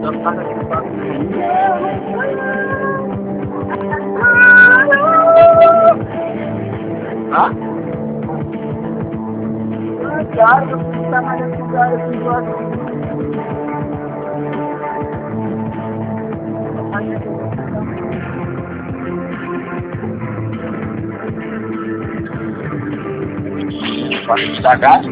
Claro, você está mais lugar aqui do lado. Pode dar gasto.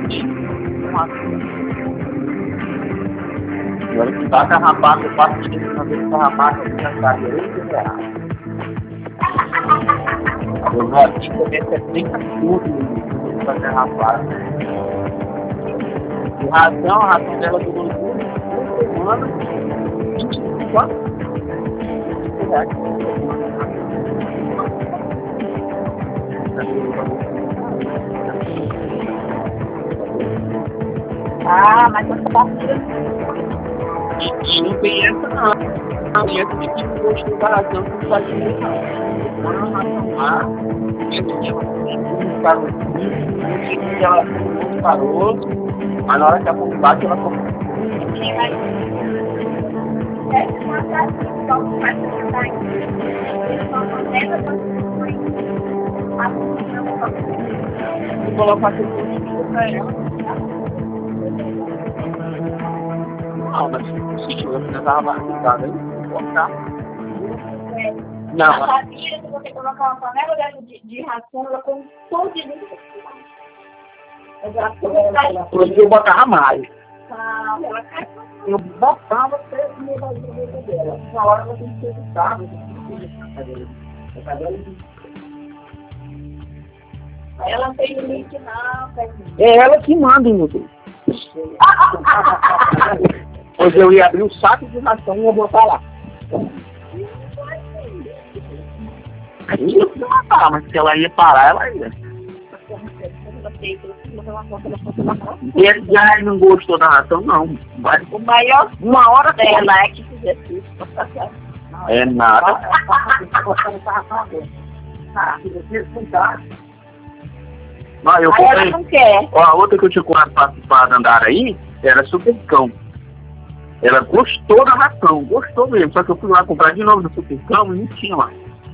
Agora que tá carrapato, eu passo de uma vez carrapato aqui na casa aí, eu vou aqui comer 70 tudo pra carrapato. E a ração dela durou 2 semanas, 24 reais. Ah, mas você tá E não tem essa não. Tem essa de que não gostou da ração que não faz ninguém não. Põe uma ração lá, parou, ela parou, mas na hora que a pomba bate, ela come. Vou colocar aqui pra ela. Não, mas se tiver que tava barrigada, aí vou colocar. Não, a família, se você colocar uma panela de ração, ela come todo dia. Eu botava mais. Eu botava 3 mil dela. Na hora você tem que evitar. Ela não tem limite, não. É ela que manda, meu Deus. Hoje eu ia abrir um saco de ração e ia botar lá. Aí eu ia matar, mas se ela ia parar, ela ia. E esse já não gostou da ração, não. Vai. O maior, uma hora dela é que fizer isso. É nada. Não, eu aí ela não quer. Ó, a outra que eu tinha comprado para andar aí era super cão. Ela gostou da ração, gostou mesmo. Só que eu fui lá comprar de novo do super cão e não tinha lá.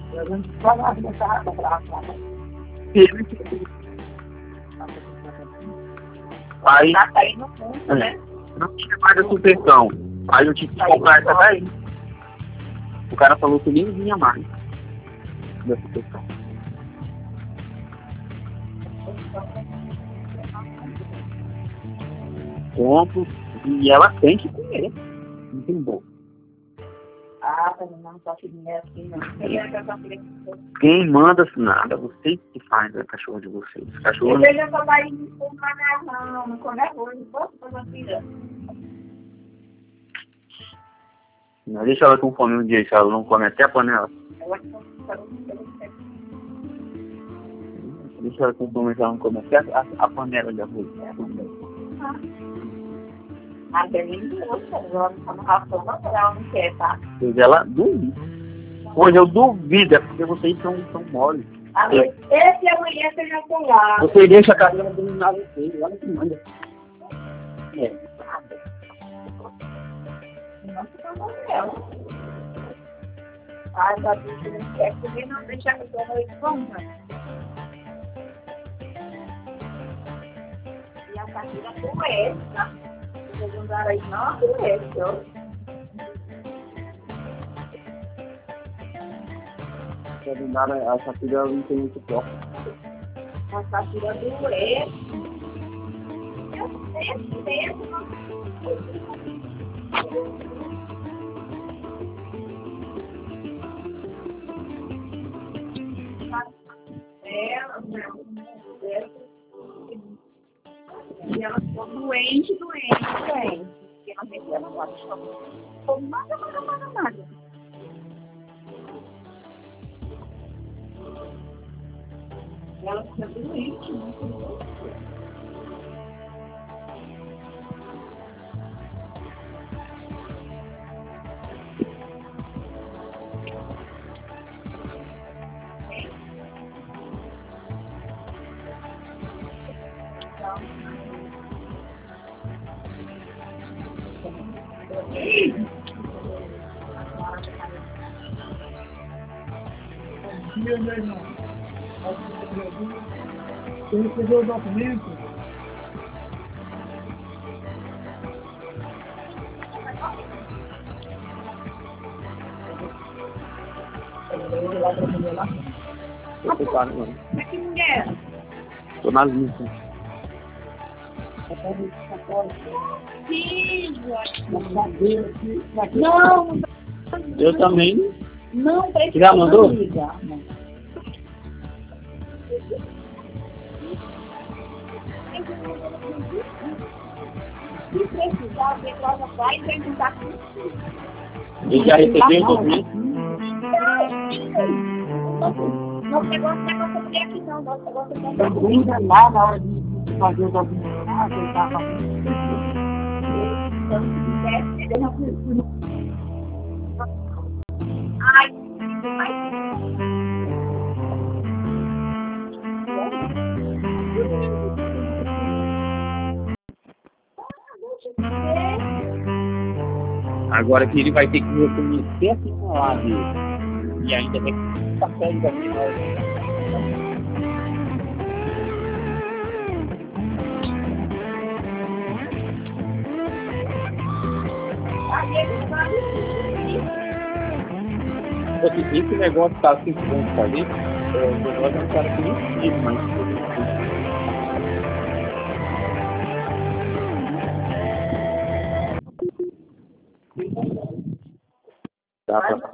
Aí, não tinha mais a super cão. Aí eu tive que comprar essa daí. O cara falou que nem vinha mais da super cão. Compro e ela tem que comer. Não tem bom. Ah, mas não só que dinheiro assim, não. Quem manda nada, vocês que fazem a cachorro de vocês. Cachorro. Eu já só vai com macarrão, não come arroz, não posso fazer uma filha. Não deixa ela com fome um dia, se ela não come até a panela. Deixa ela com fome, se ela não come até a panela de arroz. A Belinda gosta, ela não come ração, mas ela não quer, tá? Pois ela duvida. Hoje eu duvido, é porque vocês são moles. Esse amanhã você já tem lá. Você deixa a cadeira dominar vocês, olha que manda. É. Não fica bom, não. Ai, Babi, você não quer comer, não deixa que eu não esconda. E a carteira doente, tá? Vocês andaram aí, não, doente, ó. A Shakira não tem muito forte. A carteira doente. Eu sempre mesmo. E ela ficou doente. Porque ela meteu ela lá de ficou nada. Ela ficou doente, muito. dia, né, irmão? Você recebeu o documento? Tô ocupado, mano. Mas que mulher? Tô na lista. Filha. Não, Eu também. Não precisa. Já mandou? Ligar, não. Se precisar, você vai entrar em contato comigo. Eu já recebi o documento. Nosso negócio não é nossa mulher aqui, não. Nosso negócio é nossa eu ainda lá na hora de fazer o documento, eu tava Ai, Agora que ele vai ter que reconhecer a sinal dele. E ainda tem que passar ele daqui na hora. Esse negócio tá assim que vamos fazer, o negócio é um cara que não precisa, mas dá pra